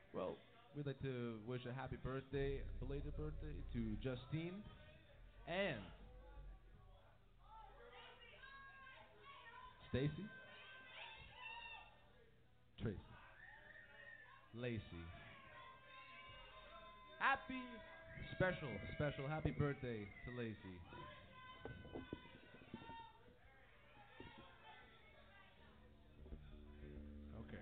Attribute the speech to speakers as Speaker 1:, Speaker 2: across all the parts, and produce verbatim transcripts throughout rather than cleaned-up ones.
Speaker 1: Well, we'd like to wish a happy birthday, belated birthday, to Justine and Stacy, Tracy, Lacey. Happy, special, special happy birthday to Lacey. Okay.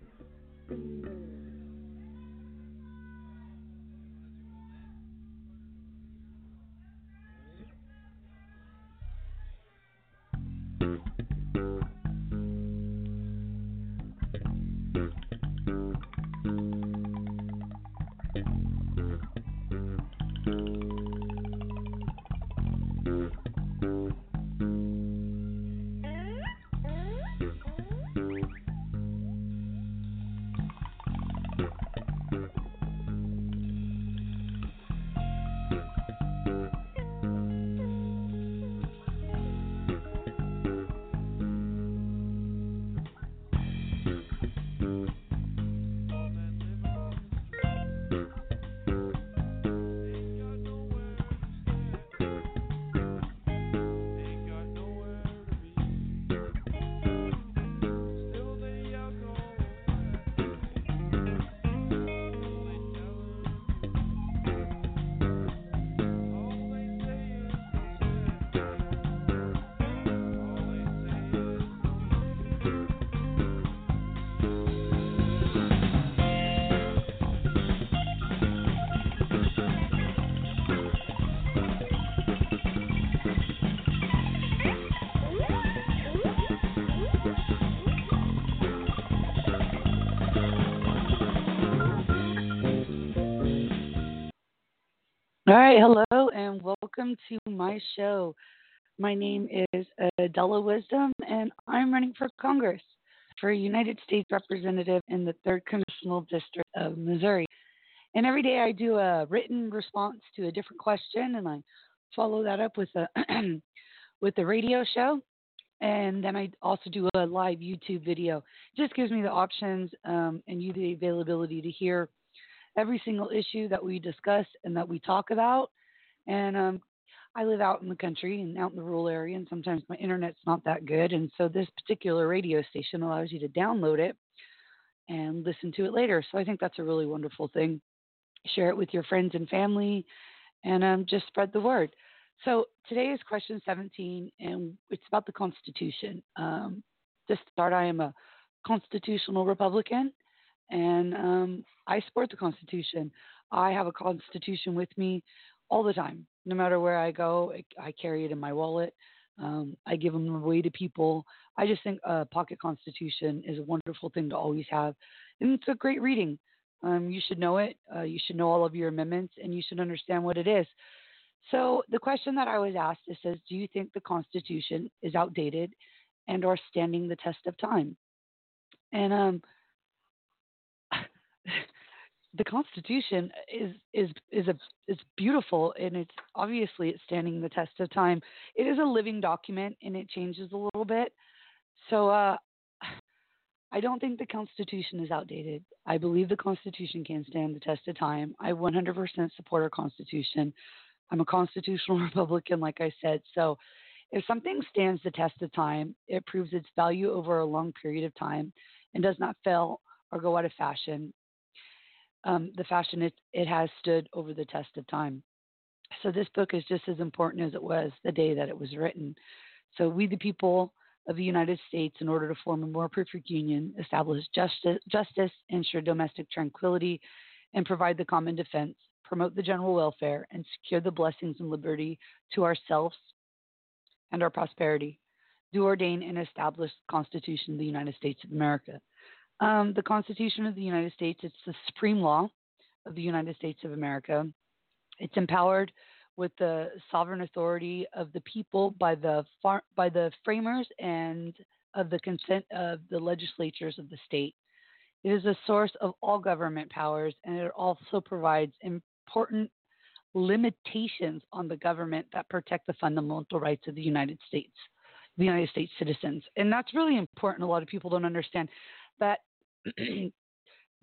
Speaker 1: All men living on the street ain't got nowhere to stand, ain't got nowhere to be. Still they out going still they telling all they say is no stand, all they say is no need.
Speaker 2: All right, hello and welcome to my show. My name is Adela Wisdom, and I'm running for Congress for a United States Representative in the third Congressional District of Missouri. And every day I do a written response to a different question, and I follow that up with a with a radio show, and then I also do a live YouTube video. It just gives me the options um, and you the availability to hear every single issue that we discuss and that we talk about. And um, I live out in the country and out in the rural area, and sometimes my internet's not that good. And so this particular radio station allows you to download it and listen to it later. So I think that's a really wonderful thing. Share it with your friends and family, and um, just spread the word. So today is question seventeen, and it's about the Constitution. Um, to start, I am a constitutional Republican, and um, I support the Constitution. I have a Constitution with me all the time, no matter where I go. I, I carry it in my wallet. Um, I give them away to people. I just think a pocket Constitution is a wonderful thing to always have, and it's a great reading. Um, you should know it. Uh, you should know all of your amendments, and you should understand what it is. So the question that I was asked is, says, do you think the Constitution is outdated and or standing the test of time? And um, the Constitution is is is a is beautiful, and it's obviously it's standing the test of time. It is a living document, and it changes a little bit. So uh, I don't think the Constitution is outdated. I believe the Constitution can stand the test of time. I one hundred percent support our Constitution. I'm a constitutional Republican, like I said. So if something stands the test of time, it proves its value over a long period of time and does not fail or go out of fashion. Um, the fashion it, it has stood over the test of time. So this book is just as important as it was the day that it was written. So we, the people of the United States, in order to form a more perfect union, establish justice, justice, ensure domestic tranquility, and provide the common defense, promote the general welfare, and secure the blessings and liberty to ourselves and our prosperity, do ordain and establish the Constitution of the United States of America. Um, the Constitution of the United States, it's the supreme law of the United States of America. It's empowered with the sovereign authority of the people by the far, by the framers and of the consent of the legislatures of the state. It is a source of all government powers, and it also provides important limitations on the government that protect the fundamental rights of the United States, the United States citizens. And that's really important. A lot of people don't understand that this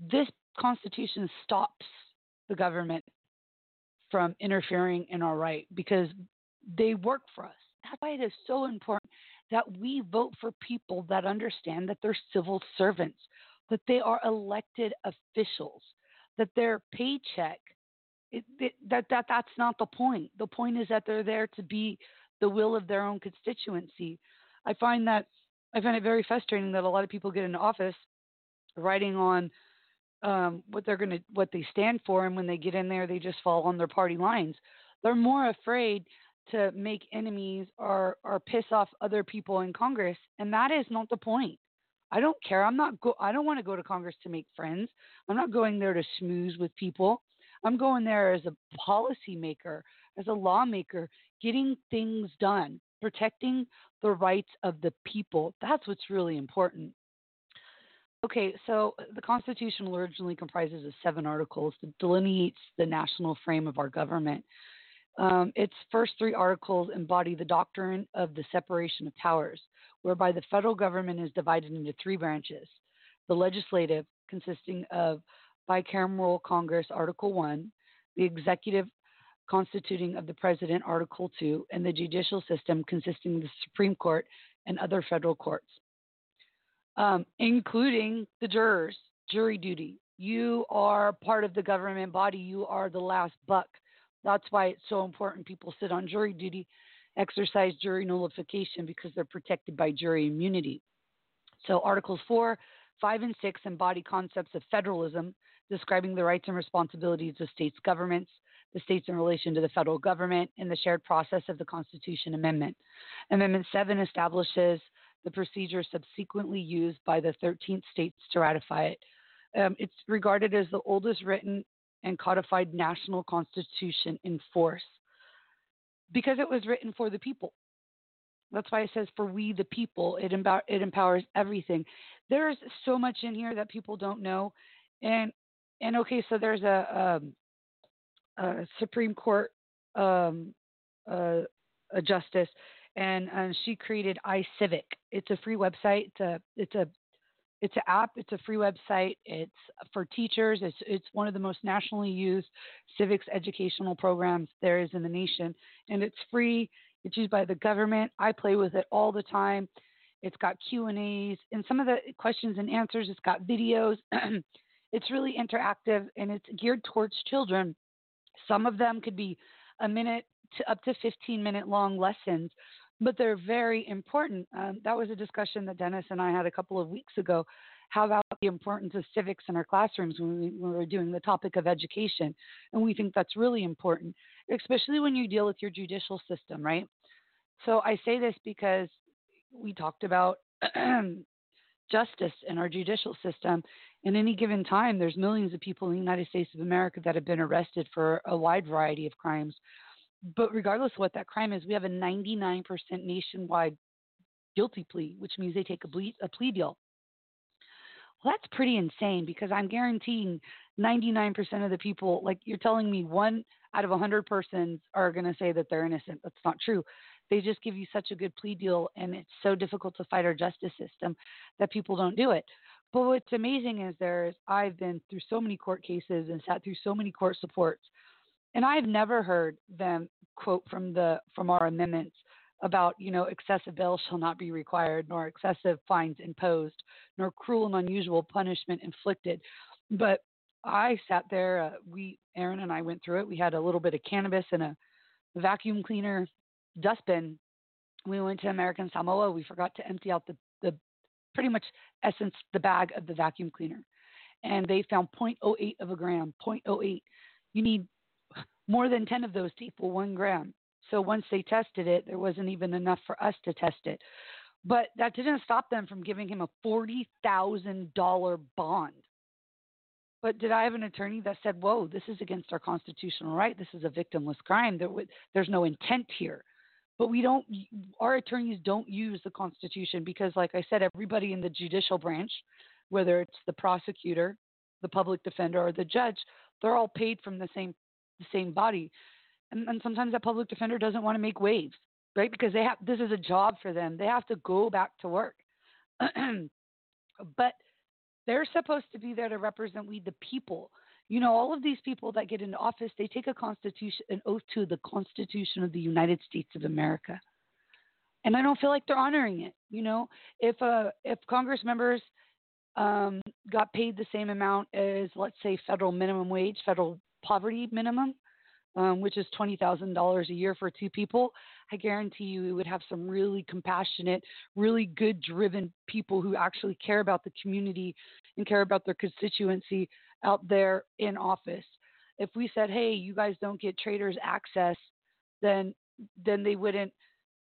Speaker 2: Constitution stops the government from interfering in our right because they work for us. That's why it is so important that we vote for people that understand that they're civil servants, that they are elected officials, that their paycheck it, it, that that that's not the point. The point is that they're there to be the will of their own constituency. I find that I find it very frustrating that a lot of people get into office writing on um, what they're going to what they stand for, and when they get in there, they just fall on their party lines. They're more afraid to make enemies or or piss off other people in Congress, and that is not the point. I don't care. I'm not go. I don't want to go to Congress to make friends. I'm not going there to schmooze with people. I'm going there as a policymaker, as a lawmaker, getting things done, protecting the rights of the people. That's what's really important. Okay, so the Constitution originally comprises of seven articles that delineates the national frame of our government. Um, its first three articles embody the doctrine of the separation of powers, whereby the federal government is divided into three branches: the legislative, consisting of bicameral Congress, Article one, the executive, constituting of the President, Article two, and the judicial system, consisting of the Supreme Court and other federal courts, um, including the jurors, jury duty. You are part of the government body. You are the last buck. That's why it's so important people sit on jury duty, exercise jury nullification, because they're protected by jury immunity. So Articles four, five, and six embody concepts of federalism, describing the rights and responsibilities of states' governments, the states in relation to the federal government, and the shared process of the Constitution Amendment. Amendment seven establishes the procedure subsequently used by the thirteenth states to ratify it. Um, it's regarded as the oldest written and codified national constitution in force because it was written for the people. That's why it says for we the people. It, empower, it empowers everything. There's so much in here that people don't know. And and okay, so there's a, um, a Supreme Court um, uh, a justice, and, and she created iCivic. It's a free website. It's a it's a it's an app. It's a free website. It's for teachers. It's it's one of the most nationally used civics educational programs there is in the nation, and it's free. It's used by the government. I play with it all the time. It's got Q and A's and some of the questions and answers. It's got videos. It's really interactive, and it's geared towards children. Some of them could be a minute to up to fifteen minute long lessons, but they're very important. Um, that was a discussion that Dennis and I had a couple of weeks ago. How about the importance of civics in our classrooms when we, when we were doing the topic of education? And we think that's really important, especially when you deal with your judicial system, right? So I say this because we talked about justice in our judicial system. In any given time, there's millions of people in the United States of America that have been arrested for a wide variety of crimes. But regardless of what that crime is, we have a ninety-nine percent nationwide guilty plea, which means they take a plea, a plea deal. Well, that's pretty insane because I'm guaranteeing ninety-nine percent of the people, like you're telling me one out of one hundred persons are going to say that they're innocent. That's not true. They just give you such a good plea deal, and it's so difficult to fight our justice system that people don't do it. But what's amazing is there's I've been through so many court cases and sat through so many court supports, and I've never heard them quote from the from our amendments about, you know, excessive bail shall not be required, nor excessive fines imposed, nor cruel and unusual punishment inflicted. But I sat there. Uh, we Aaron and I went through it. We had a little bit of cannabis and a vacuum cleaner dustbin. We went to American Samoa. We forgot to empty out the, the pretty much essence, the bag of the vacuum cleaner. And they found zero point zero eight of a gram, zero point zero eight. You need more than ten of those to equal one gram. So once they tested it, there wasn't even enough for us to test it. But that didn't stop them from giving him a forty thousand dollars bond. But did I have an attorney that said, whoa, this is against our constitutional right. This is a victimless crime. There, there's no intent here. But we don't, our attorneys don't use the Constitution because, like I said, everybody in the judicial branch, whether it's the prosecutor, the public defender, or the judge, they're all paid from the same the same body. And, and sometimes that public defender doesn't want to make waves, right? Because they have this is a job for them. They have to go back to work. But They're supposed to be there to represent we the people. You know, all of these people that get into office, they take a constitution, an oath to the Constitution of the United States of America, and I don't feel like they're honoring it. You know, if uh, if Congress members um, got paid the same amount as, let's say, federal minimum wage, federal poverty minimum, um, which is twenty thousand dollars a year for two people, I guarantee you we would have some really compassionate, really good driven people who actually care about the community and care about their constituency out there in office. If we said, hey, you guys don't get traders access, then then they wouldn't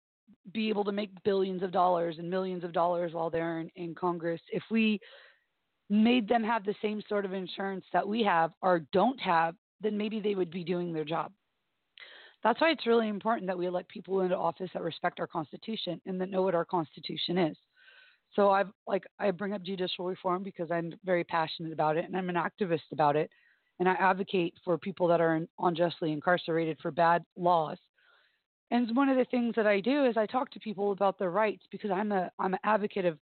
Speaker 2: be able to make billions of dollars and millions of dollars while they're in, in Congress. If we made them have the same sort of insurance that we have or don't have, then maybe they would be doing their job. That's why it's really important that we elect people into office that respect our Constitution and that know what our Constitution is. So I've like I bring up judicial reform because I'm very passionate about it and I'm an activist about it, and I advocate for people that are unjustly incarcerated for bad laws. And one of the things that I do is I talk to people about their rights because I'm a I'm an advocate of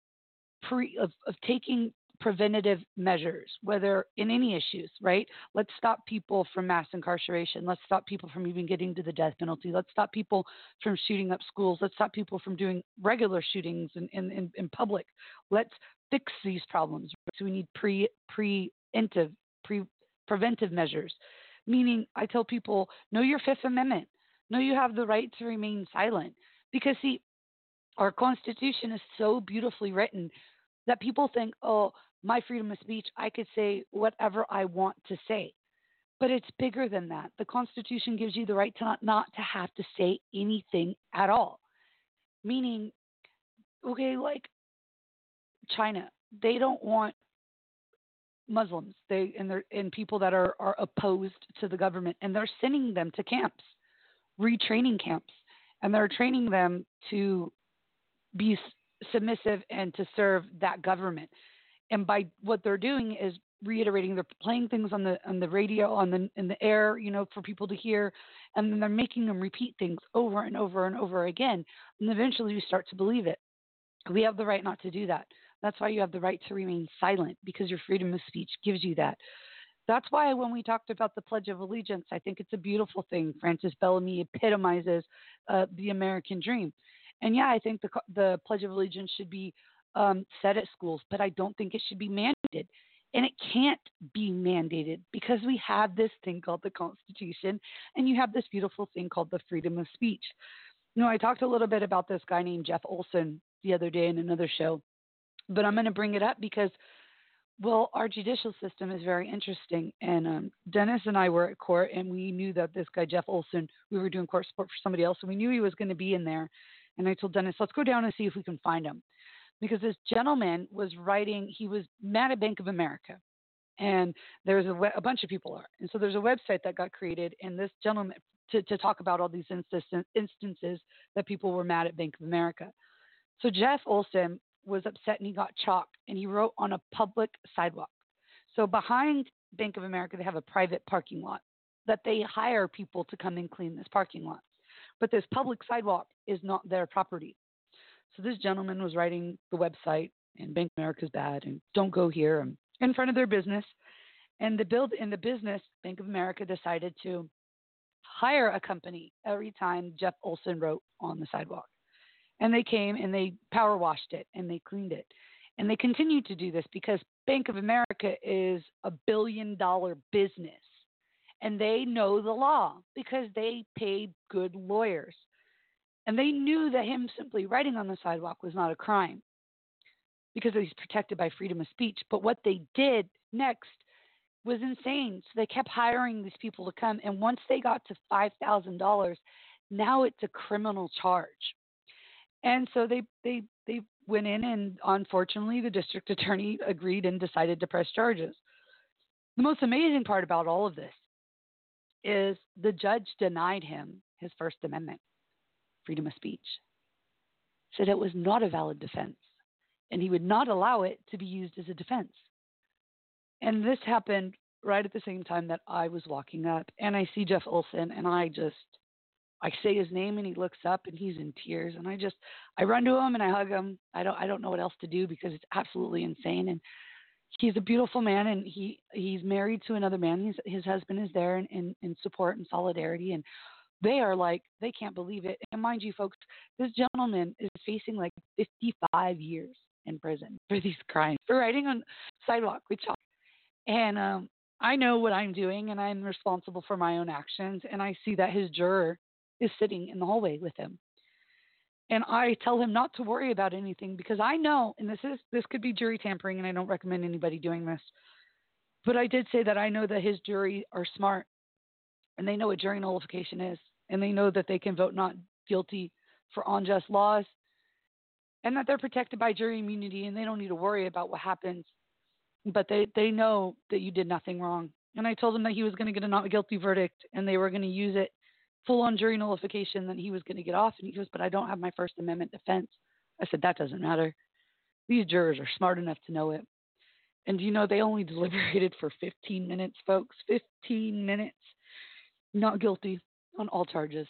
Speaker 2: pre of, of taking preventative measures, whether in any issues, right? Let's stop people from mass incarceration. Let's stop people from even getting to the death penalty. Let's stop people from shooting up schools. Let's stop people from doing regular shootings in, in, in, in public. Let's fix these problems. So we need pre preventive pre preventive measures. Meaning I tell people, know your Fifth Amendment. Know you have the right to remain silent. Because see, our Constitution is so beautifully written that people think, oh, my freedom of speech, I could say whatever I want to say. But it's bigger than that. The Constitution gives you the right to not, not to have to say anything at all. Meaning, okay, like China, they don't want Muslims they and they're and people that are, are opposed to the government, and they're sending them to camps, retraining camps, and they're training them to be submissive and to serve that government. And by what they're doing is reiterating, they're playing things on the on the radio, on the in the air, you know, for people to hear, and then they're making them repeat things over and over and over again. And eventually we start to believe it. We have the right not to do that. That's why you have the right to remain silent, because your freedom of speech gives you that. That's why when we talked about the Pledge of Allegiance, I think it's a beautiful thing. Francis Bellamy epitomizes uh, the American dream. And yeah, I think the the Pledge of Allegiance should be um, said at schools, but I don't think it should be mandated. And it can't be mandated because we have this thing called the Constitution, and you have this beautiful thing called the freedom of speech. You know, I talked a little bit about this guy named Jeff Olson the other day in another show, but I'm going to bring it up because, well, our judicial system is very interesting. And um, Dennis and I were at court, and we knew that this guy, Jeff Olson, we were doing court support for somebody else, and we knew he was going to be in there. And I told Dennis, let's go down and see if we can find him. Because this gentleman was writing, he was mad at Bank of America. And there's a, a bunch of people are. And so there's a website that got created, and this gentleman, to, to talk about all these instance, instances that people were mad at Bank of America. So Jeff Olson was upset, and he got chalked, and he wrote on a public sidewalk. So behind Bank of America, they have a private parking lot that they hire people to come and clean this parking lot. But this public sidewalk is not their property. So this gentleman was writing the website, and Bank of America is bad, and don't go here, and in front of their business. And the build in the business, Bank of America decided to hire a company every time Jeff Olson wrote on the sidewalk. And they came and they power washed it and they cleaned it. And they continued to do this because Bank of America is a billion dollar business. And they know the law because they paid good lawyers. And they knew that him simply writing on the sidewalk was not a crime because he's protected by freedom of speech. But what they did next was insane. So they kept hiring these people to come. And once they got to five thousand dollars, now it's a criminal charge. And so they, they, they went in, and unfortunately the district attorney agreed and decided to press charges. The most amazing part about all of this is the judge denied him his First Amendment, freedom of speech, said it was not a valid defense, and he would not allow it to be used as a defense. And this happened right at the same time that I was walking up, and I see Jeff Olson, and I just, I say his name, and he looks up, and he's in tears, and I just, I run to him, and I hug him. I don't, I don't know what else to do because it's absolutely insane. And He's a beautiful man, and he he's married to another man. He's, his husband is there in, in, in support and solidarity, and they are like they can't believe it. And mind you, folks, this gentleman is facing like fifty-five years in prison for these crimes for riding on sidewalk with chalk. And um, I know what I'm doing, and I'm responsible for my own actions. And I see that his juror is sitting in the hallway with him, and I tell him not to worry about anything because I know, and this is this could be jury tampering, and I don't recommend anybody doing this. But I did say that I know that his jury are smart, and they know what jury nullification is, and they know that they can vote not guilty for unjust laws, and that they're protected by jury immunity, and they don't need to worry about what happens. But they, they know that you did nothing wrong. And I told him that he was going to get a not guilty verdict, and they were going to use it full on jury nullification, then he was going to get off. And he goes, but I don't have my First Amendment defense. I said, that doesn't matter. These jurors are smart enough to know it. And you know, they only deliberated for fifteen minutes, folks. fifteen minutes. Not guilty on all charges.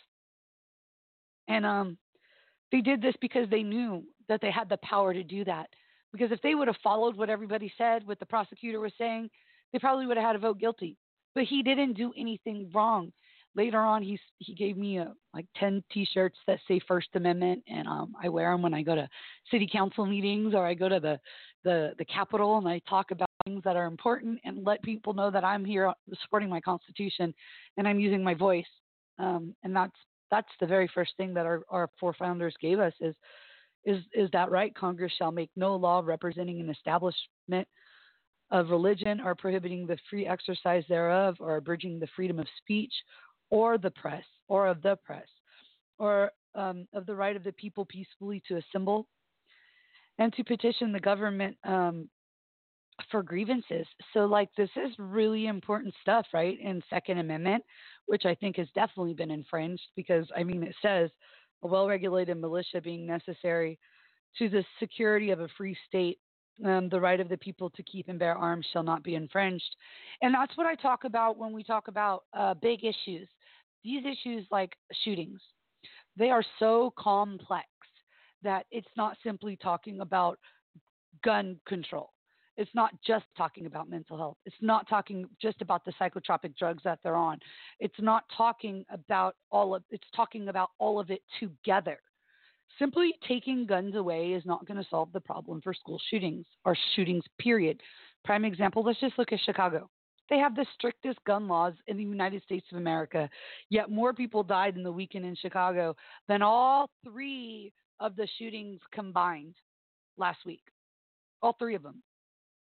Speaker 2: And um, they did this because they knew that they had the power to do that. Because if they would have followed what everybody said, what the prosecutor was saying, they probably would have had to vote guilty. But he didn't do anything wrong. Later on, he he gave me a, like ten T-shirts that say First Amendment, and um, I wear them when I go to city council meetings or I go to the, the, the Capitol, and I talk about things that are important and let people know that I'm here supporting my Constitution and I'm using my voice. Um, and that's that's the very first thing that our, our forefathers gave us is is is that right? Congress shall make no law representing an establishment of religion or prohibiting the free exercise thereof or abridging the freedom of speech or the press or of the press or um, of the right of the people peacefully to assemble and to petition the government um, for grievances. So like this is really important stuff, right? In Second Amendment, which I think has definitely been infringed because I mean, it says a well-regulated militia being necessary to the security of a free state. Um, the right of the people to keep and bear arms shall not be infringed. And that's what I talk about when we talk about uh, big issues. These issues like shootings, they are so complex that it's not simply talking about gun control. It's not just talking about mental health. It's not talking just about the psychotropic drugs that they're on. It's not talking about all of, it's talking about all of it together. Simply taking guns away is not going to solve the problem for school shootings or shootings, period. Prime example, let's just look at Chicago. They have the strictest gun laws in the United States of America, yet more people died in the weekend in Chicago than all three of the shootings combined last week. All three of them.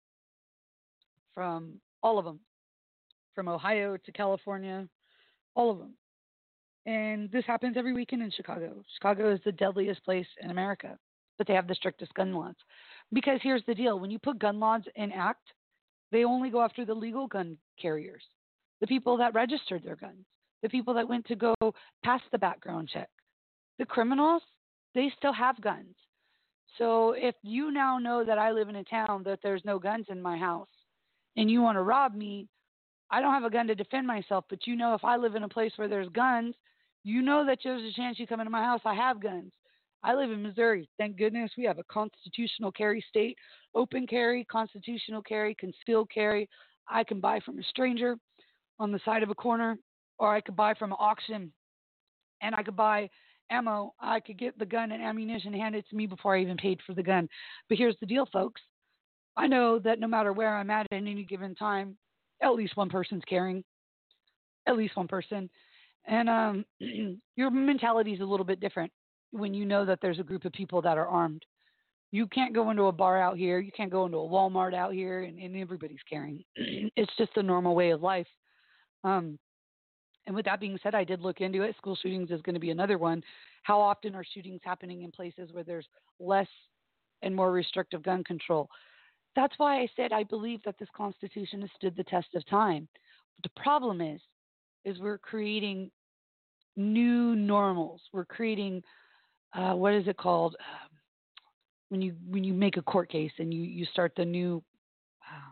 Speaker 2: From all of them. From Ohio to California, all of them. And this happens every weekend in Chicago. Chicago is the deadliest place in America, but they have the strictest gun laws. Because here's the deal. When you put gun laws in act, they only go after the legal gun carriers, the people that registered their guns, the people that went to go pass the background check. The criminals, they still have guns. So if you now know that I live in a town that there's no guns in my house and you want to rob me, I don't have a gun to defend myself, but you know if I live in a place where there's guns, you know that there's a chance you come into my house, I have guns. I live in Missouri. Thank goodness we have a constitutional carry state, open carry, constitutional carry, concealed carry. I can buy from a stranger on the side of a corner, or I could buy from an auction, and I could buy ammo. I could get the gun and ammunition handed to me before I even paid for the gun. But here's the deal, folks. I know that no matter where I'm at at any given time, at least one person's carrying, at least one person. And um, your mentality is a little bit different when you know that there's a group of people that are armed. You can't go into a bar out here. You can't go into a Walmart out here, and, and everybody's carrying. It's just a normal way of life. Um, and with that being said, I did look into it. School shootings is going to be another one. How often are shootings happening in places where there's less and more restrictive gun control? That's why I said I believe that this Constitution has stood the test of time. But the problem is, is we're creating new normals. We're creating, uh, what is it called? Um, when you when you make a court case and you, you start the new, uh,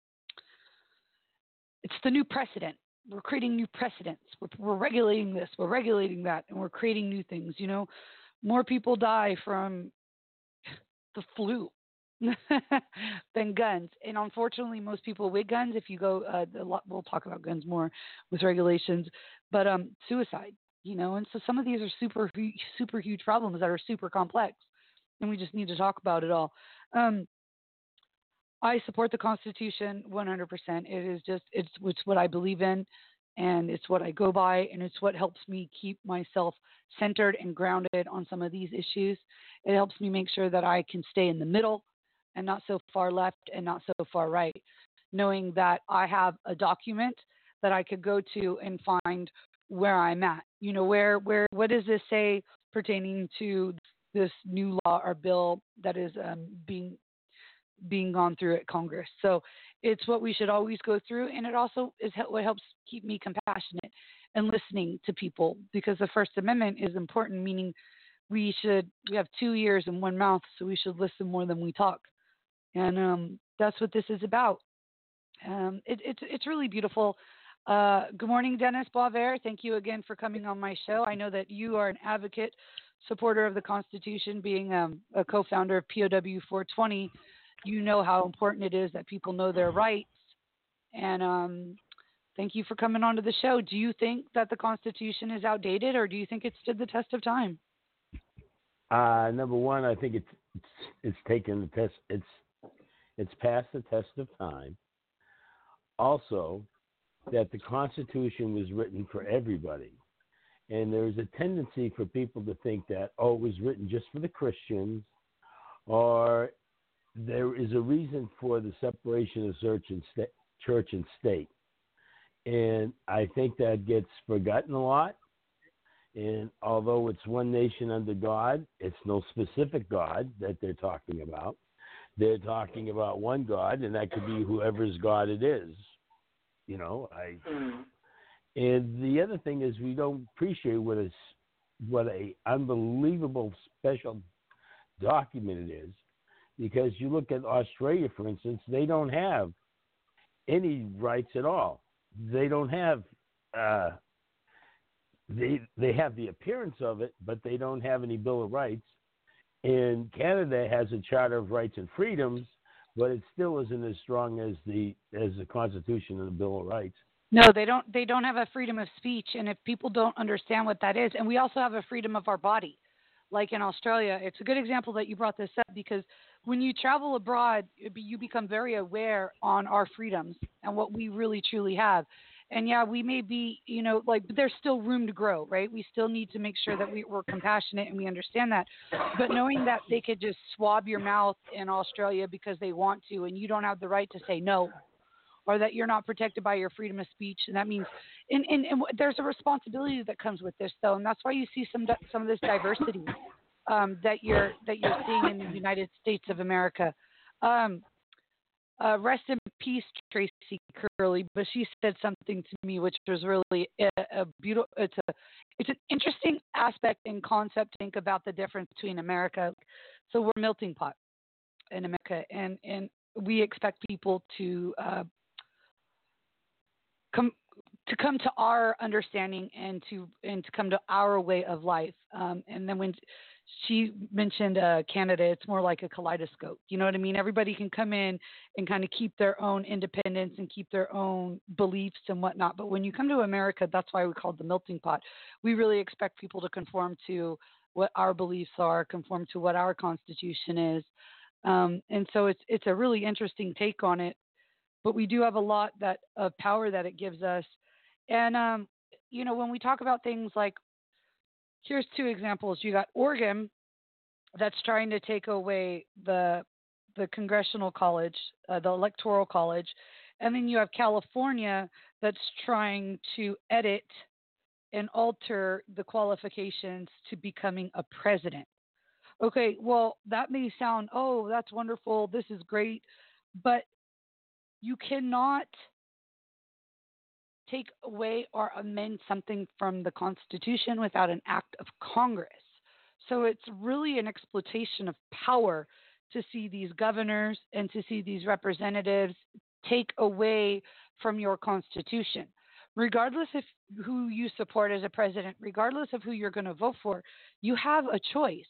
Speaker 2: it's the new precedent. We're creating new precedents. We're, we're regulating this. We're regulating that. And we're creating new things. You know, more people die from the flu than guns. And unfortunately, most people with guns, if you go, uh, a lot, we'll talk about guns more with regulations, but um, suicide, you know, and so some of these are super, hu- super huge problems that are super complex, and we just need to talk about it all. Um, I support the Constitution one hundred percent. It is just, it's, it's what I believe in, and it's what I go by, and it's what helps me keep myself centered and grounded on some of these issues. It helps me make sure that I can stay in the middle and not so far left and not so far right, knowing that I have a document that I could go to and find where I'm at. You know, where, where, what does this say pertaining to this new law or bill that is um, being being gone through at Congress. So it's what we should always go through, and it also is what helps keep me compassionate and listening to people, because the First Amendment is important, meaning we should we have two ears and one mouth, so we should listen more than we talk, and um, that's what this is about. Um, it, it's it's really beautiful. Uh, good morning, Dennis Boisvert. Thank you again for coming on my show. I know that you are an advocate, supporter of the Constitution, being um, a co-founder of P O W four twenty. You know how important it is that people know their rights. And um, thank you for coming on to the show. Do you think that the Constitution is outdated, or do you think it stood the test of time?
Speaker 3: Uh, number one, I think it's it's, it's taken the test. It's it's passed the test of time. Also, that the Constitution was written for everybody, and there's a tendency for people to think that, oh, it was written just for the Christians, or there is a reason for the separation of church and, sta- church and state. And I think that gets forgotten a lot. And although it's one nation under God, it's no specific God that they're talking about. They're talking about one God, and that could be whoever's God it is. You know, I. And the other thing is, we don't appreciate what a what a unbelievable special document it is, because you look at Australia, for instance, they don't have any rights at all. They don't have. Uh, they they have the appearance of it, but they don't have any Bill of Rights. And Canada has a Charter of Rights and Freedoms, but it still isn't as strong as the as the Constitution and the Bill of Rights.
Speaker 2: No, they don't. They don't have a freedom of speech, and if people don't understand what that is, and we also have a freedom of our body, like in Australia. It's a good example that you brought this up, because when you travel abroad, you become very aware on our freedoms and what we really truly have. And yeah, we may be, you know, like, but there's still room to grow, right? We still need to make sure that we, we're compassionate and we understand that. But knowing that they could just swab your mouth in Australia because they want to, and you don't have the right to say no, or that you're not protected by your freedom of speech, and that means, and, and, and there's a responsibility that comes with this, though, and that's why you see some some of this diversity um, that you're that you're seeing in the United States of America. Um, Uh, rest in peace, Tracy Curley. But she said something to me which was really a, a beautiful. It's a, it's an interesting aspect and concept to think about the difference between America. So we're a melting pot in America, and and we expect people to uh, come to come to our understanding and to and to come to our way of life. Um, and then when she mentioned uh, Canada, it's more like a kaleidoscope. You know what I mean? Everybody can come in and kind of keep their own independence and keep their own beliefs and whatnot. But when you come to America, that's why we call it the melting pot. We really expect people to conform to what our beliefs are, conform to what our Constitution is. Um, and so it's it's a really interesting take on it. But we do have a lot that of power that it gives us. And, um, you know, when we talk about things like, here's two examples. You got Oregon that's trying to take away the the congressional college, uh, the electoral college, and then you have California that's trying to edit and alter the qualifications to becoming a president. Okay, well, that may sound, oh, that's wonderful, this is great, but you cannot take away or amend something from the Constitution without an act of Congress. So it's really an exploitation of power to see these governors and to see these representatives take away from your Constitution. Regardless of who you support as a president, regardless of who you're going to vote for, you have a choice.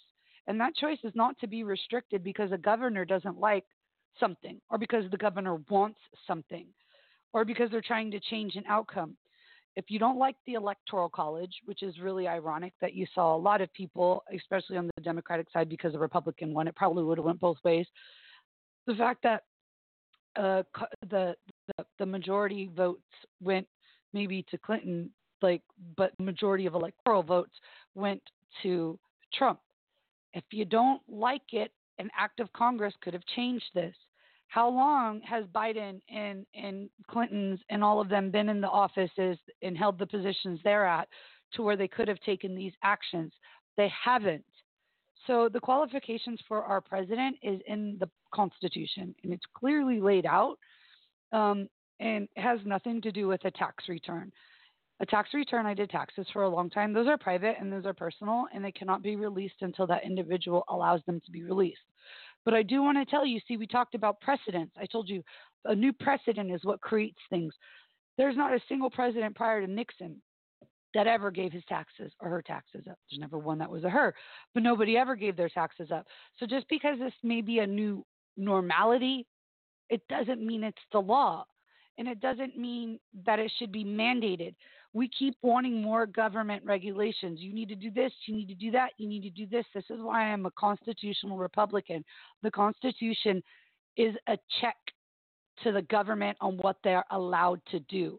Speaker 2: And that choice is not to be restricted because a governor doesn't like something or because the governor wants something or because they're trying to change an outcome. If you don't like the Electoral College, which is really ironic that you saw a lot of people, especially on the Democratic side, because the Republican won, it probably would have went both ways. The fact that uh, the, the the majority votes went maybe to Clinton, like, but the majority of electoral votes went to Trump. If you don't like it, an act of Congress could have changed this. How long has Biden and, and Clinton's and all of them been in the offices and held the positions they're at to where they could have taken these actions? They haven't. So the qualifications for our president is in the Constitution, and it's clearly laid out, um, and it has nothing to do with a tax return. A tax return, I did taxes for a long time. Those are private and those are personal, and they cannot be released until that individual allows them to be released. But I do want to tell you, see, we talked about precedents. I told you a new precedent is what creates things. There's not a single president prior to Nixon that ever gave his taxes or her taxes up. There's never one that was a her, but nobody ever gave their taxes up. So just because this may be a new normality, it doesn't mean it's the law. And it doesn't mean that it should be mandated. We keep wanting more government regulations. You need to do this. You need to do that. You need to do this. This is why I'm a constitutional Republican. The Constitution is a check to the government on what they're allowed to do.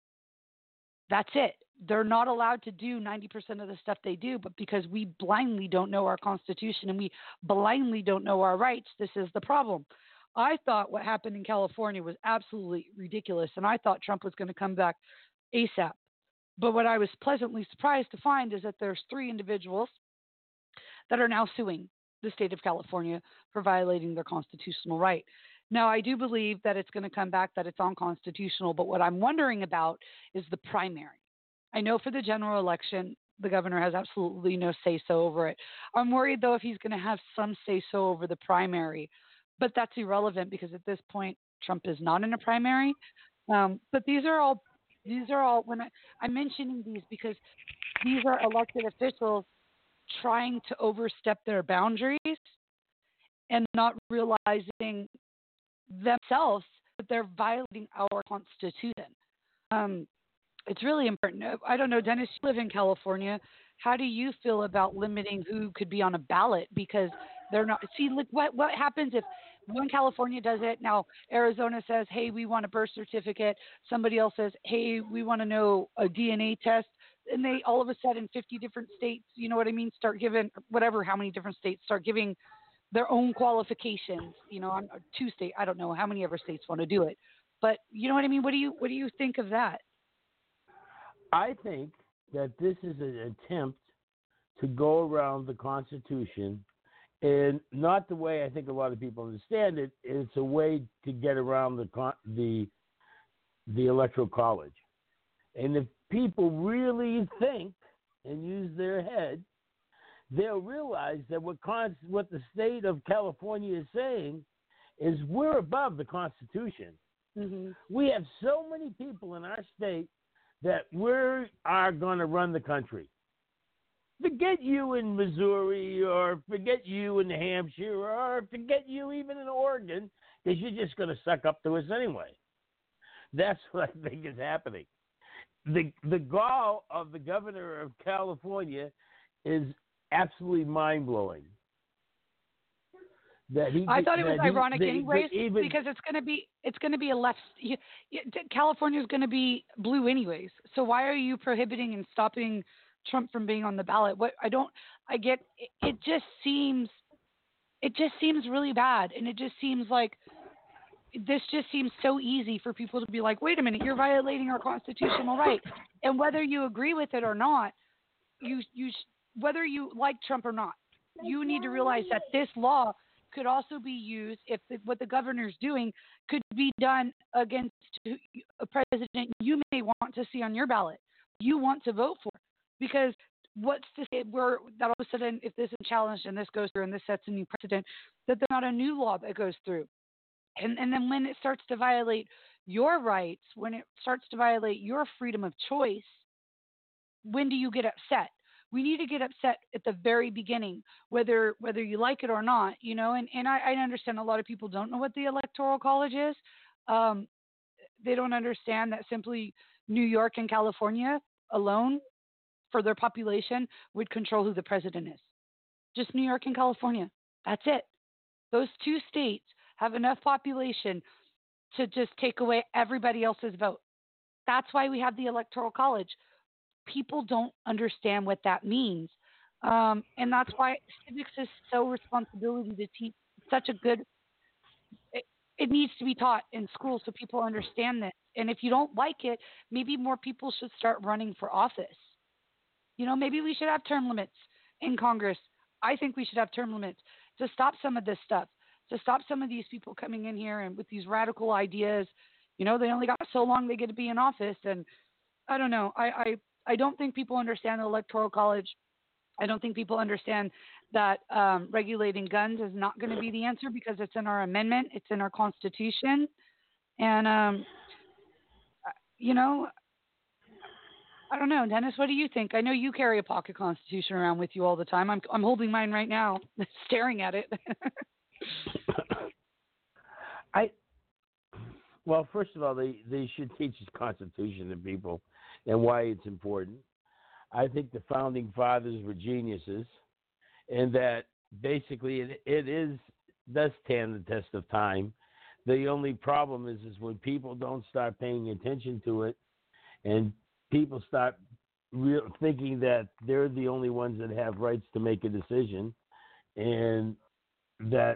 Speaker 2: That's it. They're not allowed to do ninety percent of the stuff they do, but because we blindly don't know our Constitution and we blindly don't know our rights, this is the problem. I thought what happened in California was absolutely ridiculous, and I thought Trump was going to come back ASAP. But what I was pleasantly surprised to find is that there's three individuals that are now suing the state of California for violating their constitutional right. Now, I do believe that it's going to come back that it's unconstitutional, but what I'm wondering about is the primary. I know for the general election, the governor has absolutely no say-so over it. I'm worried, though, if he's going to have some say-so over the primary. But that's irrelevant because at this point, Trump is not in a primary. Um, but these are all, these are all, when I, I'm mentioning these because these are elected officials trying to overstep their boundaries and not realizing themselves that they're violating our Constitution. Um, it's really important. I don't know, Dennis, you live in California. How do you feel about limiting who could be on a ballot? Because they're not. See, look, what what happens if one California does it? Now Arizona says, "Hey, we want a birth certificate." Somebody else says, "Hey, we want to know a D N A test." And they all of a sudden, fifty different states, you know what I mean, start giving whatever, how many different states start giving their own qualifications. You know, on two state, I don't know how many other states want to do it, but you know what I mean. What do you what do you think of that?
Speaker 3: I think that this is an attempt to go around the Constitution, and not the way I think a lot of people understand it. It's a way to get around the the the Electoral College. And if people really think and use their head, they'll realize that what con- what the state of California is saying is we're above the Constitution.
Speaker 2: Mm-hmm.
Speaker 3: We have so many people in our state that we are going to run the country. Forget you in Missouri, or forget you in New Hampshire, or forget you even in Oregon, because you're just going to suck up to us anyway. That's what I think is happening. The the gall of the governor of California is absolutely mind-blowing. That he,
Speaker 2: I thought it was
Speaker 3: he,
Speaker 2: ironic,
Speaker 3: they,
Speaker 2: anyways,
Speaker 3: even,
Speaker 2: because it's going to be it's going to be a left. California is going to be blue, anyways. So why are you prohibiting and stopping Trump from being on the ballot? What I don't, I get. It, it just seems, it just seems really bad, and it just seems like this just seems so easy for people to be like, wait a minute, you're violating our constitutional right, and whether you agree with it or not, you you whether you like Trump or not, you need to realize that this law could also be used if the, what the governor's doing could be done against a president you may want to see on your ballot, you want to vote for. Because what's to say where that all of a sudden, if this is challenged and this goes through and this sets a new precedent, that there's not a new law that goes through. And, and then when it starts to violate your rights, when it starts to violate your freedom of choice, when do you get upset? We need to get upset at the very beginning, whether whether you like it or not, you know. And and I, I understand a lot of people don't know what the Electoral College is. Um, they don't understand that simply New York and California alone, for their population, would control who the president is. Just New York and California. That's it. Those two states have enough population to just take away everybody else's vote. That's why we have the Electoral College. People don't understand what that means. Um, and that's why civics is so responsibility to teach such a good, it, it needs to be taught in schools so people understand this. And if you don't like it, maybe more people should start running for office. You know, maybe we should have term limits in Congress. I think we should have term limits to stop some of this stuff, to stop some of these people coming in here and with these radical ideas. You know, they only got so long they get to be in office. And I don't know. I, I, I don't think people understand the Electoral College. I don't think people understand that um, regulating guns is not going to be the answer because it's in our amendment. It's in our Constitution. And, um, you know, I don't know, Dennis, what do you think? I know you carry a pocket Constitution around with you all the time. I'm I'm holding mine right now, staring at it.
Speaker 3: I well, first of all, they, they should teach the Constitution to people and why it's important. I think the founding fathers were geniuses, and that basically it, it is does stand the test of time. The only problem is is when people don't start paying attention to it, and people start real thinking that they're the only ones that have rights to make a decision, and that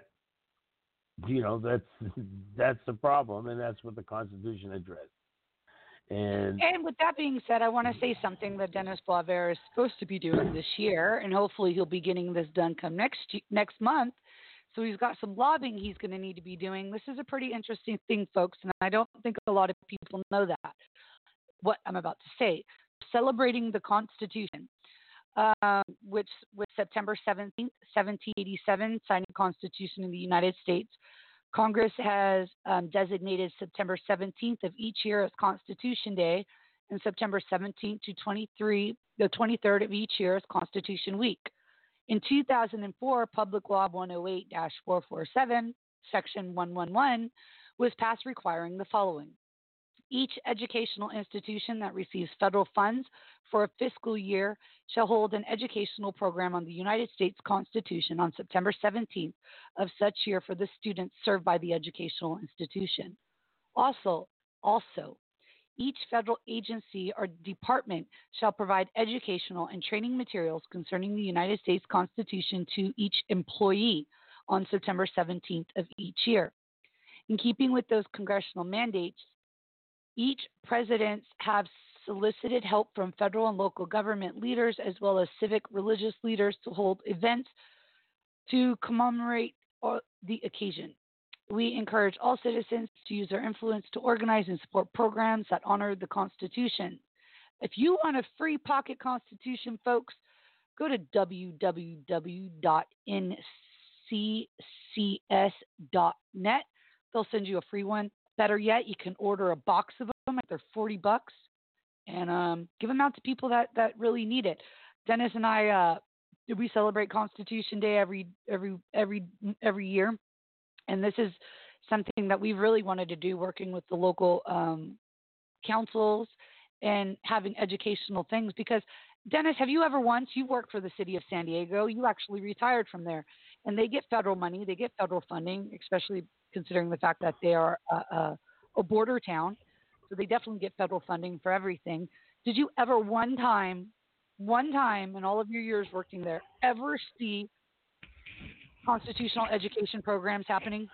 Speaker 3: you know that's that's the problem, and that's what the Constitution addressed. And
Speaker 2: and with that being said, I want to say something that Dennis Blaver is supposed to be doing this year, and hopefully he'll be getting this done come next next month. So he's got some lobbying he's going to need to be doing. This is a pretty interesting thing, folks, and I don't think a lot of people know that. What I'm about to say, celebrating the Constitution, um, which was September seventeenth, seventeen eighty-seven, signing the Constitution in the United States. Congress has um, designated September seventeenth of each year as Constitution Day, and September seventeenth to twenty-three, the twenty-third of each year as Constitution Week. In two thousand four, Public Law one oh eight dash four forty-seven, Section one eleven, was passed requiring the following. Each educational institution that receives federal funds for a fiscal year shall hold an educational program on the United States Constitution on September seventeenth of such year for the students served by the educational institution. Also, also, each federal agency or department shall provide educational and training materials concerning the United States Constitution to each employee on September seventeenth of each year. In keeping with those congressional mandates, each presidents have solicited help from federal and local government leaders as well as civic religious leaders to hold events to commemorate the occasion. We encourage all citizens to use their influence to organize and support programs that honor the Constitution. If you want a free pocket Constitution, folks, go to w w w dot n c c s dot net. They'll send you a free one. Better yet, you can order a box of them. They're forty bucks, and um, give them out to people that, that really need it. Dennis and I, uh, we celebrate Constitution Day every every every every year, and this is something that we really wanted to do, working with the local um, councils and having educational things. Because Dennis, have you ever once you worked for the city of San Diego? You actually retired from there, and they get federal money, they get federal funding, especially considering the fact that they are a, a, a border town. So they definitely get federal funding for everything. Did you ever one time, one time in all of your years working there, ever see constitutional education programs happening?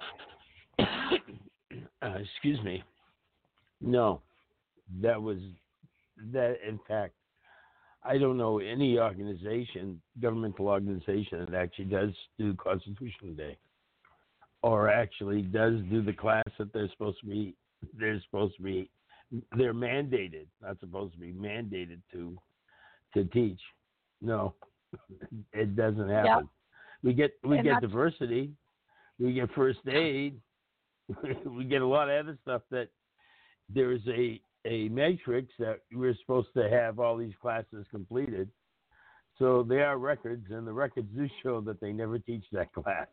Speaker 3: Uh, excuse me. No, that was that. In fact, I don't know any organization, governmental organization, that actually does do Constitution Day, or actually does do the class that they're supposed to be. They're supposed to be. They're mandated, not supposed to be mandated to to teach. No, it doesn't happen.
Speaker 2: Yeah.
Speaker 3: We get we
Speaker 2: And
Speaker 3: get
Speaker 2: that's-
Speaker 3: diversity. We get first aid. We get a lot of other stuff that there's a, a matrix that we're supposed to have all these classes completed. So there are records, and the records do show that they never teach that class.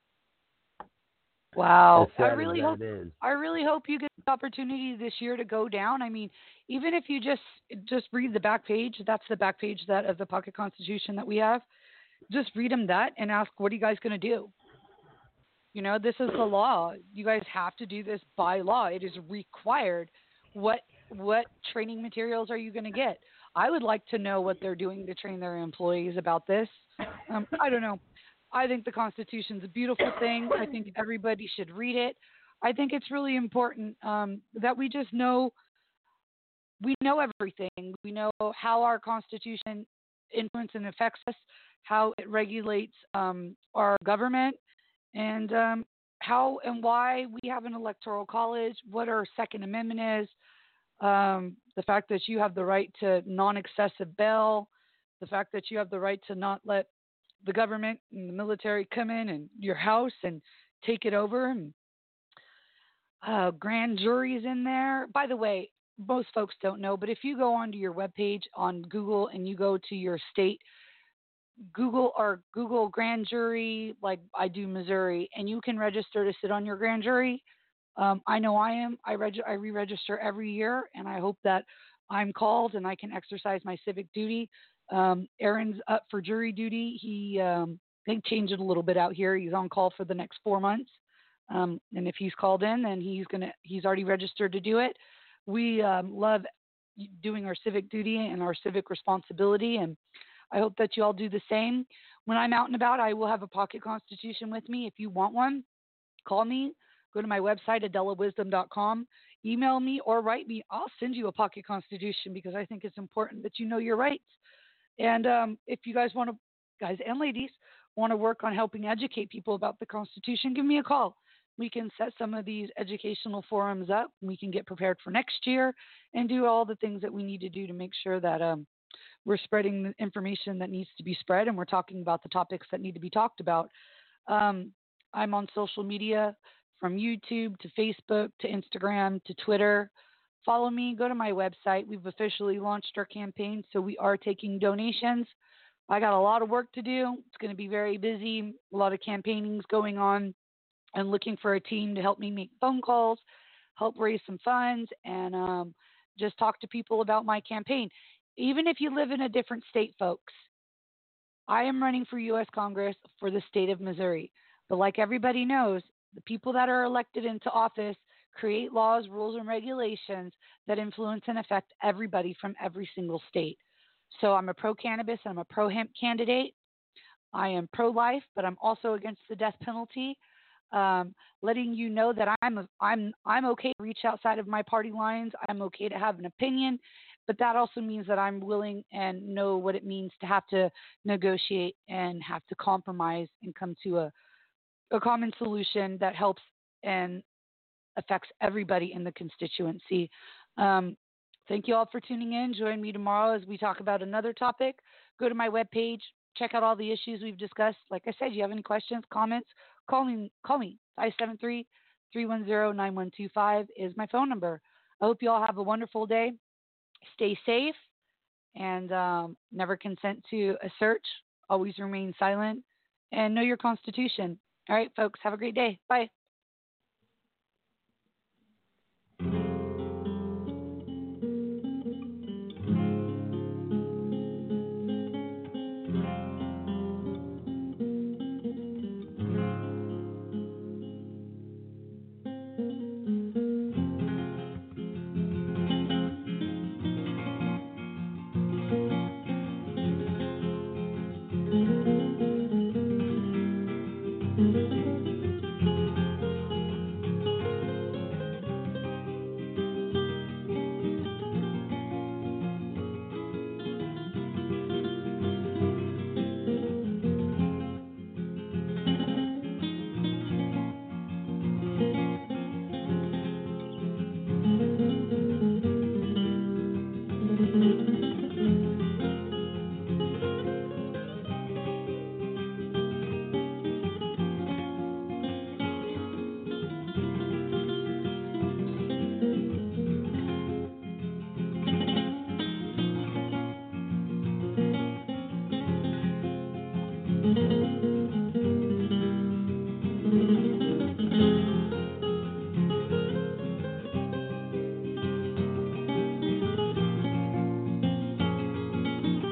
Speaker 2: Wow.
Speaker 3: As
Speaker 2: I
Speaker 3: sad
Speaker 2: really
Speaker 3: as
Speaker 2: hope
Speaker 3: that is.
Speaker 2: I really hope you get the opportunity this year to go down. I mean, even if you just just read the back page, that's the back page that of the Pocket Constitution that we have. Just read them that and ask, what are you guys going to do? You know, this is the law. You guys have to do this by law. It is required. What what training materials are you going to get? I would like to know what they're doing to train their employees about this. Um, I don't know. I think the Constitution's a beautiful thing. I think everybody should read it. I think it's really important um, that we just know we know everything. We know how our Constitution influences and affects us, how it regulates um, our government, and um, how and why we have an electoral college, what our Second Amendment is, um, the fact that you have the right to non-excessive bail, the fact that you have the right to not let the government and the military come in and your house and take it over, and uh, grand juries in there. By the way, most folks don't know, but if you go onto your webpage on Google and you go to your state Google or Google grand jury, like I do Missouri, and you can register to sit on your grand jury. Um, I know I am. I, reg- I re-register every year, and I hope that I'm called and I can exercise my civic duty. Um, Aaron's up for jury duty. He, um, I think, changed it a little bit out here. He's on call for the next four months, um, and if he's called in, then he's gonna. He's already registered to do it. We um, love doing our civic duty and our civic responsibility, and I hope that you all do the same. When I'm out and about, I will have a pocket constitution with me. If you want one, call me. Go to my website, adela wisdom dot com. Email me or write me. I'll send you a pocket constitution because I think it's important that you know your rights. And um, if you guys want to, guys and ladies, want to work on helping educate people about the Constitution, give me a call. We can set some of these educational forums up. We can get prepared for next year and do all the things that we need to do to make sure that um, we're spreading the information that needs to be spread, and we're talking about the topics that need to be talked about. Um, I'm on social media, from YouTube to Facebook to Instagram to Twitter. Follow me. Go to my website. We've officially launched our campaign, so we are taking donations. I got a lot of work to do. It's going to be very busy. A lot of campaigning's going on. I'm looking for a team to help me make phone calls, help raise some funds, and um, just talk to people about my campaign. Even if you live in a different state, folks, I am running for U S Congress for the state of Missouri. But like everybody knows, the people that are elected into office create laws, rules, and regulations that influence and affect everybody from every single state. So I'm a pro-cannabis and I'm a pro-hemp candidate. I am pro-life, but I'm also against the death penalty. Um, letting you know that I'm a, I'm I'm okay to reach outside of my party lines. I'm okay to have an opinion, but that also means that I'm willing and know what it means to have to negotiate and have to compromise and come to a, a common solution that helps and affects everybody in the constituency. Um, thank you all for tuning in. Join me tomorrow as we talk about another topic. Go to my webpage, check out all the issues we've discussed. Like I said, you have any questions, comments, call me. Call me. five seven three, three one zero, nine one two five is my phone number. I hope you all have a wonderful day. Stay safe and um, never consent to a search. Always remain silent and know your Constitution. All right, folks, have a great day. Bye.